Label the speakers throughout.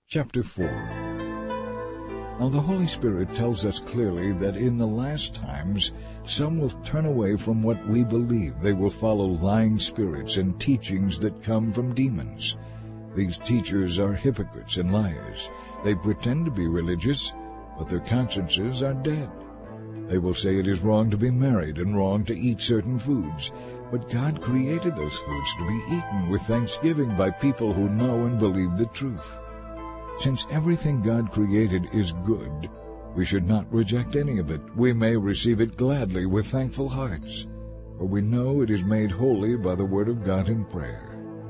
Speaker 1: Chapter 4. Now the Holy Spirit tells us clearly that in the last times some will turn away from what we believe. They will follow lying spirits and teachings that come from demons. These teachers are hypocrites and liars. They pretend to be religious, but their consciences are dead. They will say it is wrong to be married and wrong to eat certain foods, but God created those foods to be eaten with thanksgiving by people who know and believe the truth. Since everything God created is good, we should not reject any of it. We may receive it gladly with thankful hearts, for we know it is made holy by the word of God in prayer.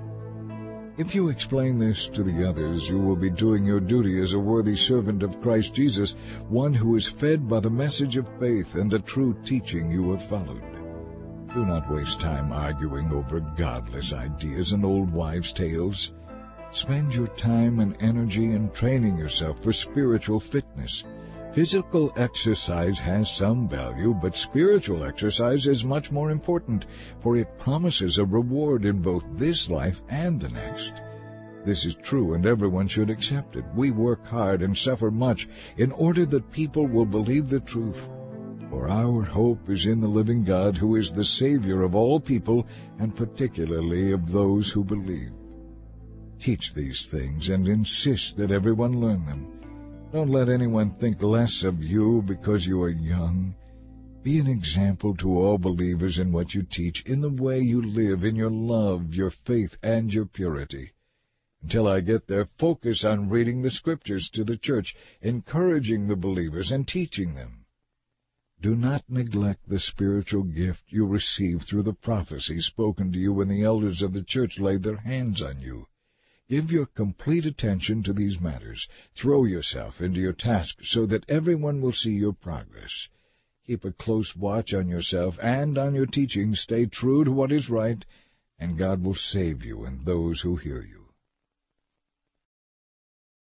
Speaker 1: If you explain this to the others, you will be doing your duty as a worthy servant of Christ Jesus, one who is fed by the message of faith and the true teaching you have followed. Do not waste time arguing over godless ideas and old wives' tales. Spend your time and energy in training yourself for spiritual fitness. Physical exercise has some value, but spiritual exercise is much more important, for it promises a reward in both this life and the next. This is true, and everyone should accept it. We work hard and suffer much in order that people will believe the truth. For our hope is in the living God, who is the Savior of all people, and particularly of those who believe. Teach these things and insist that everyone learn them. Don't let anyone think less of you because you are young. Be an example to all believers in what you teach, in the way you live, in your love, your faith, and your purity. Until I get there, focus on reading the Scriptures to the church, encouraging the believers and teaching them. Do not neglect the spiritual gift you received through the prophecy spoken to you when the elders of the church laid their hands on you. Give your complete attention to these matters. Throw yourself into your task so that everyone will see your progress. Keep a close watch on yourself and on your teaching. Stay true to what is right, and God will save you and those who hear you.